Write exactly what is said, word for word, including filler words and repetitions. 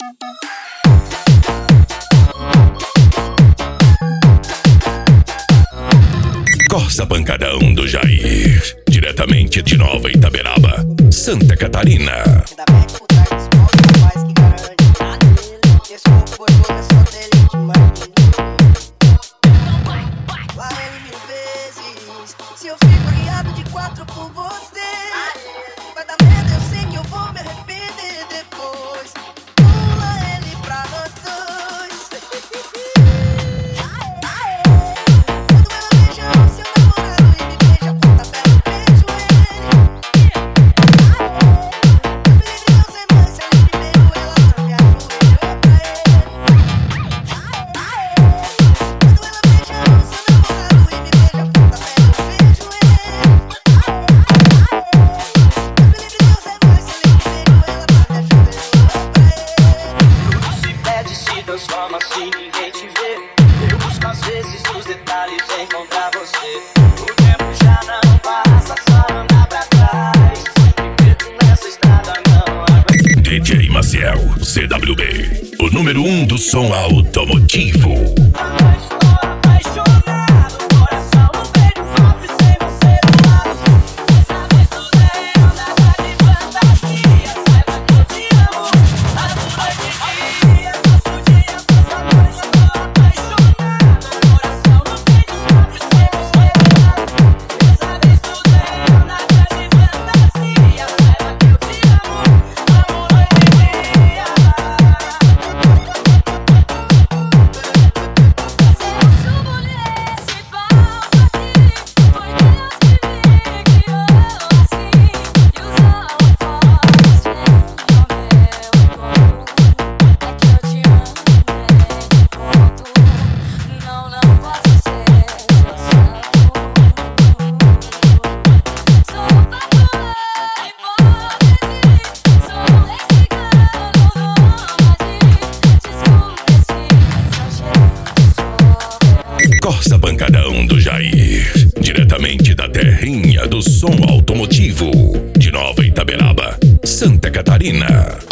Corsa Pancadão do Jair, diretamente de Nova Itaberaba, Santa Catarina. Se eu fico guiado de quatro por você, vai dar merda, eu sei que eu vou me arrepender depois. Pula ele pra nós dois. Quando ela beija o seu namorado e me beija a pontapé, eu beijo ele. Eu me livre não sei mais se ele primeiro ela não me ajoelhou pra ele. Quando ela beija o seu namorado e me beija a pontapé, transforma se ninguém te vê. Eu busco às vezes os detalhes em encontrar você. O tempo já não passa, só andar pra trás. Me perco nessa estrada, não aguento. D J Maciel, C W B, o número um do som automotivo. Corsa Pancadão do Jair, diretamente da terrinha do som automotivo, de Nova Itaberaba, Santa Catarina.